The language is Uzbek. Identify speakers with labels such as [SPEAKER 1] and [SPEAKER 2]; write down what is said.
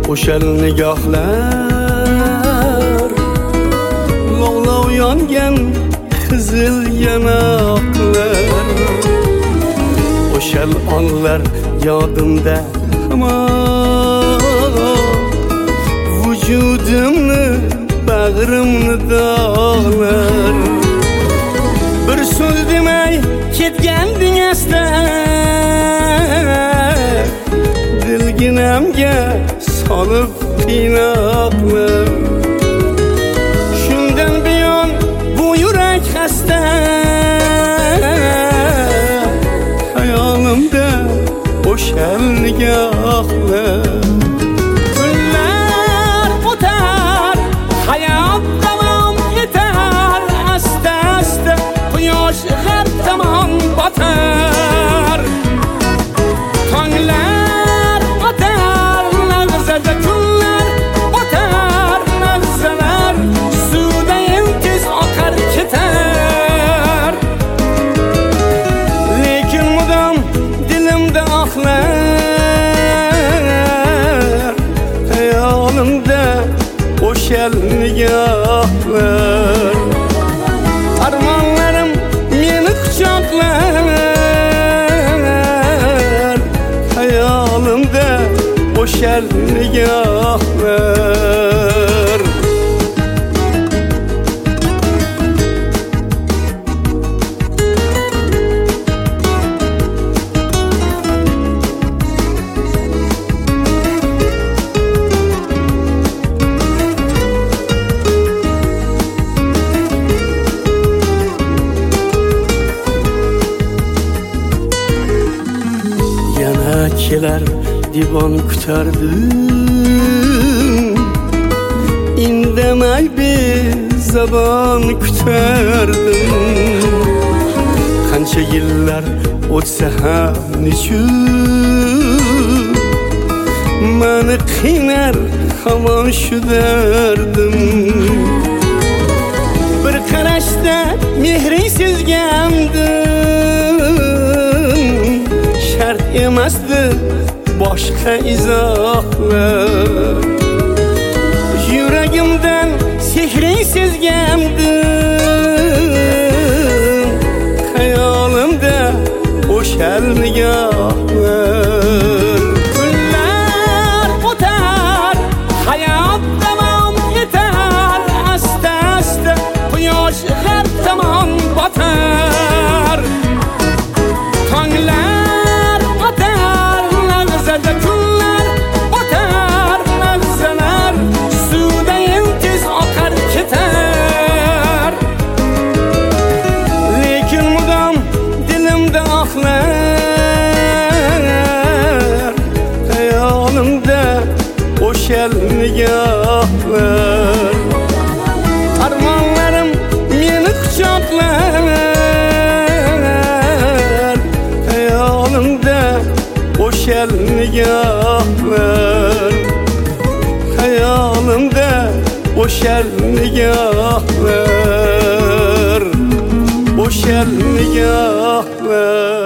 [SPEAKER 1] o'shal nigohlar lovlov yongan qizil yanoqlar o'shal onlar yodimda hamon vujudimni bag'rimni dog'lar bir so'z demay ketganding asta dilginamga solib qiynoqlar shundan buyon bu yurak xasta hayolimda o'shal nigohlar kunlar o'tar hayot davom etar asta asta quyosh g'arb tomon botar tonglar o'tar lahzada kunlar o'tar lahzalar suvdayin tez oqar ketar lekin mudom dilimda ohlar hayolimda o'shal nigohlar armonlarim meni quchoqlar hayolimda o'shal nigohlar yana kelar divon kutardim indamay bezabon kutardim qancha yillar o'tsa ham nechun meni qiynar hamon shu dardim bir qarashda mehring sezgandim shart emasdi boshqa izohlar yuragimdan sehring sezgandim hayolimda o'shal nigohlar kunlar o'tar hayot davom etar asta asta quyosh g'arb tomon botar tonglar o'tar lahzada kunlar o'tar lahzalar suvdayin tez oqar ketar lekin mudom dilimda ohlar hayolimda o'shal nigohlar armonlarim meni quchoqlar hayolimda o'shal nigohlar hayolimda o'shal nigohlar o'shal nigohlar